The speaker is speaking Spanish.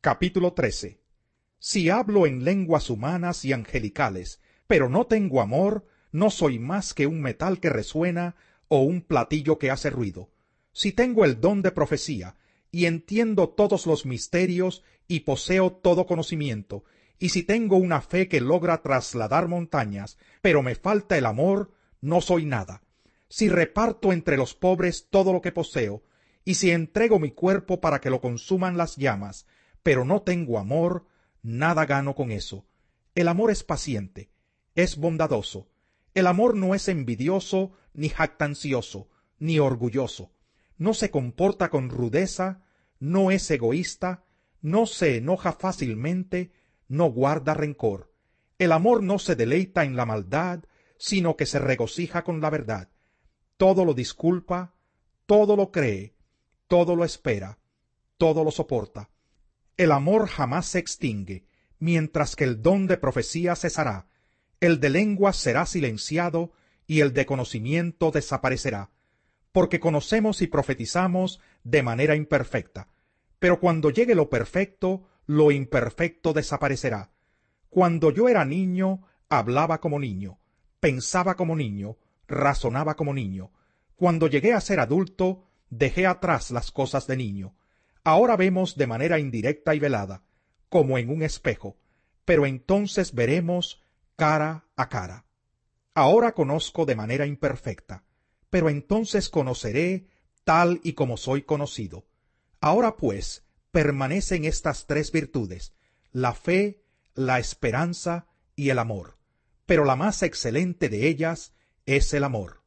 Capítulo 13. Si hablo en lenguas humanas y angelicales, pero no tengo amor, no soy más que un metal que resuena o un platillo que hace ruido. Si tengo el don de profecía, y entiendo todos los misterios, y poseo todo conocimiento, y si tengo una fe que logra trasladar montañas, pero me falta el amor, no soy nada. Si reparto entre los pobres todo lo que poseo, y si entrego mi cuerpo para que lo consuman las llamas, pero no tengo amor, nada gano con eso. El amor es paciente, es bondadoso. El amor no es envidioso, ni jactancioso, ni orgulloso. No se comporta con rudeza, no es egoísta, no se enoja fácilmente, no guarda rencor. El amor no se deleita en la maldad, sino que se regocija con la verdad. Todo lo disculpa, todo lo cree, todo lo espera, todo lo soporta. El amor jamás se extingue, mientras que el don de profecía cesará, el de lenguas será silenciado y el de conocimiento desaparecerá, porque conocemos y profetizamos de manera imperfecta, pero cuando llegue lo perfecto, lo imperfecto desaparecerá. Cuando yo era niño, hablaba como niño, pensaba como niño, razonaba como niño. Cuando llegué a ser adulto, dejé atrás las cosas de niño. Ahora vemos de manera indirecta y velada, como en un espejo, pero entonces veremos cara a cara. Ahora conozco de manera imperfecta, pero entonces conoceré tal y como soy conocido. Ahora pues permanecen estas tres virtudes, la fe, la esperanza y el amor, pero la más excelente de ellas es el amor.